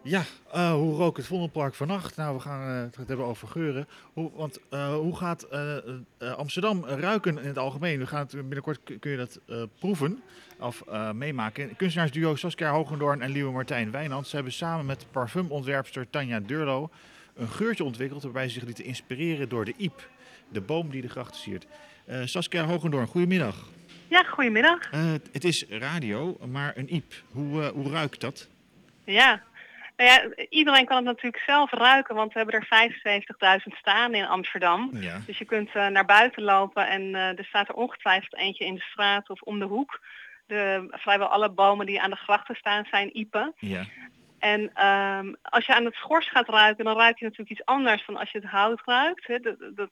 Ja, hoe rook het Vondelpark vannacht? Nou, we gaan het hebben over geuren. Hoe gaat Amsterdam ruiken in het algemeen? We gaan het binnenkort kun je dat proeven of meemaken. Kunstenaarsduo Saskia Hogendoorn en Liewe Martijn Wijnand. Ze hebben samen met parfumontwerpster Tanja Durlo een geurtje ontwikkeld waarbij ze zich lieten inspireren door de iep, de boom die de grachten siert. Saskia Hogendoorn, goedemiddag. Ja, goedemiddag. Het is radio, maar een iep. Hoe ruikt dat? Ja. Nou ja, iedereen kan het natuurlijk zelf ruiken, want we hebben er 75.000 staan in Amsterdam. Ja. Dus je kunt naar buiten lopen en er staat er ongetwijfeld eentje in de straat of om de hoek. Vrijwel alle bomen die aan de grachten staan zijn iepen. Ja. En als je aan het schors gaat ruiken, dan ruik je natuurlijk iets anders dan als je het hout ruikt. Hè.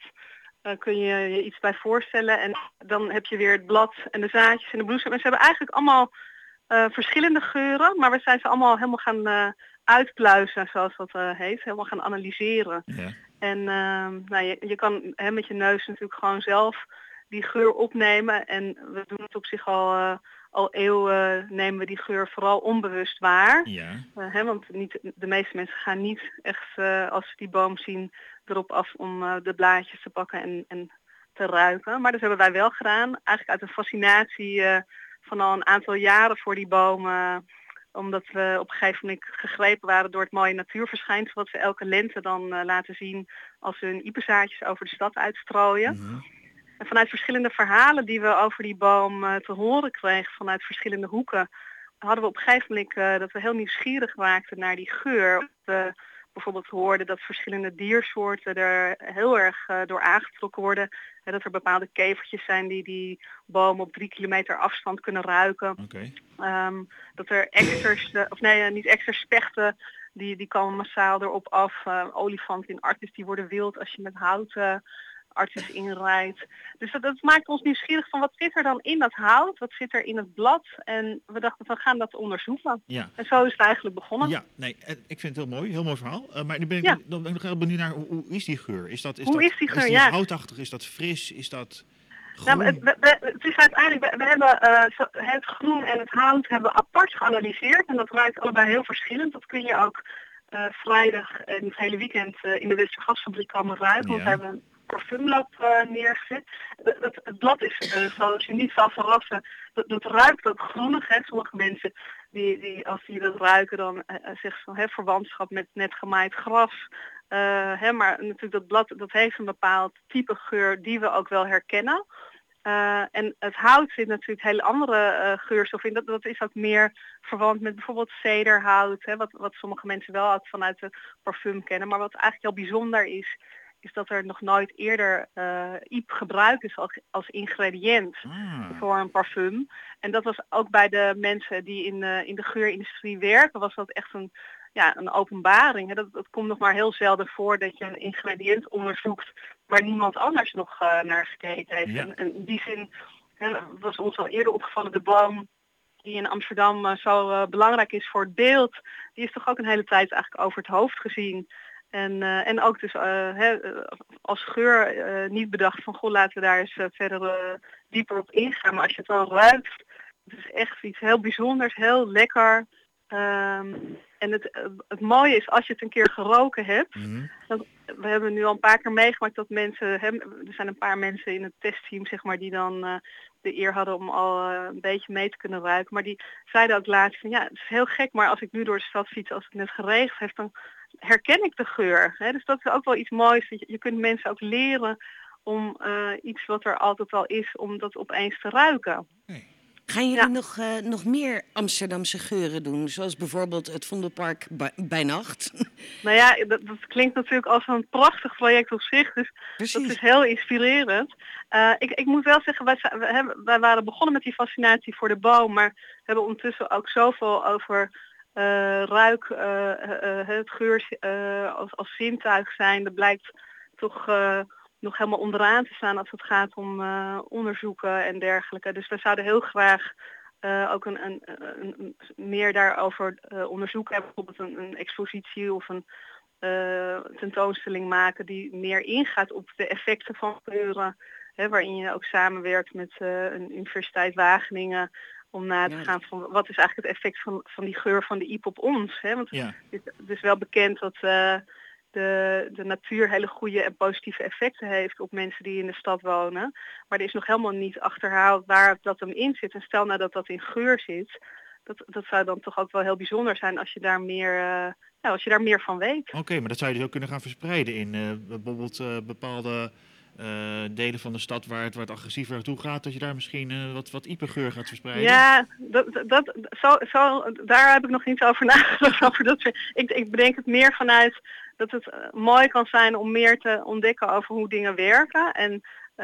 Kun je je iets bij voorstellen. En dan heb je weer het blad en de zaadjes en de bloesem. En ze hebben eigenlijk allemaal verschillende geuren, maar we zijn ze allemaal helemaal gaan uitpluizen, zoals dat heet. Helemaal gaan analyseren. Ja. En je kan met je neus natuurlijk gewoon zelf die geur opnemen. En we doen het op zich al eeuwen, nemen we die geur vooral onbewust waar. Ja. Want de meeste mensen gaan niet echt, als ze die boom zien, erop af om de blaadjes te pakken en te ruiken. Maar dat hebben wij wel gedaan. Eigenlijk uit een fascinatie van al een aantal jaren voor die bomen. Omdat we op een gegeven moment gegrepen waren door het mooie natuurverschijnsel wat we elke lente dan laten zien als we hun iepenzaadjes over de stad uitstrooien. Mm-hmm. En vanuit verschillende verhalen die we over die boom te horen kregen vanuit verschillende hoeken, hadden we op een gegeven moment dat we heel nieuwsgierig raakten naar die geur. We bijvoorbeeld hoorden dat verschillende diersoorten er heel erg door aangetrokken worden. En dat er bepaalde kevertjes zijn die bomen op 3 kilometer afstand kunnen ruiken. Okay. Dat er exters, niet exters, spechten, die komen massaal erop af. Olifanten in Artis, die worden wild als je met hout Artis inrijdt. Dus dat maakt ons nieuwsgierig van wat zit er dan in dat hout, wat zit er in het blad. En we dachten, we gaan dat onderzoeken. Ja. En zo is het eigenlijk begonnen. Ja, nee, ik vind het heel mooi verhaal. Maar nu ben ik nog heel benieuwd naar hoe is die geur? Is die houtachtig? Is dat fris? Is dat groen? Nou, het is uiteindelijk, we hebben het groen en het hout hebben apart geanalyseerd. En dat ruikt allebei heel verschillend. Dat kun je ook vrijdag en het hele weekend in de Westergasfabriek komen ruiken. Want we hebben een parfumlab neergezet. Het blad is, zoals je niet zal verrassen, dat ruikt ook groenig. Hè. Sommige mensen die als die dat ruiken dan zeggen ze van verwantschap met net gemaaid gras. Maar natuurlijk dat blad dat heeft een bepaald type geur die we ook wel herkennen. En het hout zit natuurlijk hele andere geurstof in. Dat is ook meer verwant met bijvoorbeeld cederhout. Wat sommige mensen wel ook vanuit de parfum kennen. Maar wat eigenlijk heel bijzonder is dat er nog nooit eerder iep gebruikt is als ingrediënt voor een parfum. En dat was ook bij de mensen die in de geurindustrie werken, was dat echt een openbaring. Dat komt nog maar heel zelden voor dat je een ingrediënt onderzoekt waar niemand anders nog naar gekeken heeft. Ja. En in die zin was ons al eerder opgevallen, de boom die in Amsterdam zo belangrijk is voor het beeld, die is toch ook een hele tijd eigenlijk over het hoofd gezien. En ook dus als geur niet bedacht van goh, laten we daar eens verder dieper op ingaan. Maar als je het dan ruikt, het is echt iets heel bijzonders, heel lekker. En het mooie is als je het een keer geroken hebt. Mm-hmm. We hebben nu al een paar keer meegemaakt dat mensen, er zijn een paar mensen in het testteam zeg maar die dan de eer hadden om al een beetje mee te kunnen ruiken. Maar die zeiden ook laatst van het is heel gek, maar als ik nu door de stad fiets als het net geregend heeft, dan herken ik de geur. Hè? Dus dat is ook wel iets moois. Je kunt mensen ook leren om iets wat er altijd al is, om dat opeens te ruiken. Nee. Gaan jullie nog meer Amsterdamse geuren doen? Zoals bijvoorbeeld het Vondelpark bij nacht? Nou ja, dat klinkt natuurlijk als een prachtig project op zich. Dus Precies. Dat is heel inspirerend. Ik moet wel zeggen, wij waren begonnen met die fascinatie voor de boom. Maar we hebben ondertussen ook zoveel over ruik, het geur als zintuig zijn. Dat blijkt toch nog helemaal onderaan te staan als het gaat om onderzoeken en dergelijke. Dus we zouden heel graag ook een meer daarover onderzoeken hebben. Bijvoorbeeld een expositie of een tentoonstelling maken die meer ingaat op de effecten van geuren. Waarin je ook samenwerkt met een Universiteit Wageningen om na te gaan van wat is eigenlijk het effect van die geur van de iep op ons. Hè? Want het is wel bekend dat de natuur hele goede en positieve effecten heeft op mensen die in de stad wonen. Maar er is nog helemaal niet achterhaald waar dat hem in zit. En stel nou dat dat in geur zit, dat zou dan toch ook wel heel bijzonder zijn als je daar meer van weet. Oké, maar dat zou je dus ook kunnen gaan verspreiden in bijvoorbeeld bepaalde delen van de stad waar het agressiever naartoe gaat, dat je daar misschien wat iepengeur gaat verspreiden? Ja, daar heb ik nog niet over nagedacht. Ik bedenk het meer vanuit dat het mooi kan zijn om meer te ontdekken over hoe dingen werken. En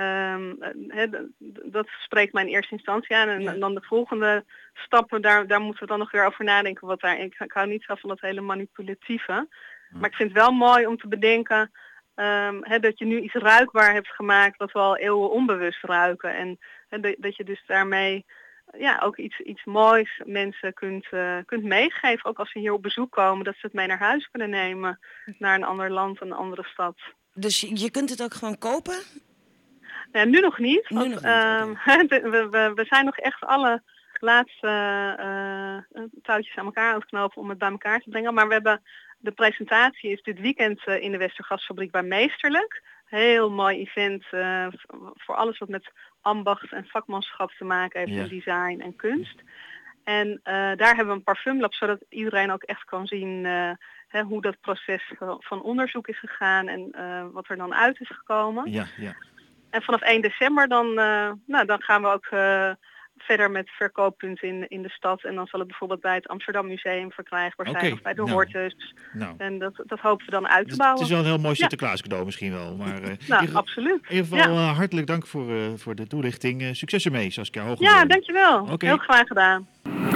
dat spreekt mij in eerste instantie aan. En dan de volgende stappen, daar moeten we dan nog weer over nadenken. Ik hou niet zo van dat hele manipulatieve. Maar ik vind het wel mooi om te bedenken dat je nu iets ruikbaar hebt gemaakt wat we al eeuwen onbewust ruiken. En dat je dus daarmee ook iets moois mensen kunt meegeven. Ook als ze hier op bezoek komen, dat ze het mee naar huis kunnen nemen. Naar een ander land, een andere stad. Dus je kunt het ook gewoon kopen? Ja, nu nog niet. Nu nog niet. We zijn nog echt alle laatste touwtjes aan elkaar aan het knopen om het bij elkaar te brengen. Maar de presentatie is dit weekend in de Westergasfabriek bij Meesterlijk. Heel mooi event voor alles wat met ambacht en vakmanschap te maken heeft, en design en kunst. En daar hebben we een parfumlab, zodat iedereen ook echt kan zien hoe dat proces van onderzoek is gegaan en wat er dan uit is gekomen. Ja. En vanaf 1 december dan gaan we ook verder met verkooppunten in de stad. En dan zal het bijvoorbeeld bij het Amsterdam Museum verkrijgbaar zijn of bij de Hortus. En dat hopen we dan uit te bouwen. Het is wel een heel mooi Sinterklaas cadeau misschien wel. Maar, absoluut. In ieder geval hartelijk dank voor de toelichting. Succes ermee, Saskia Hogendoorn. Ja, dankjewel. Heel graag gedaan.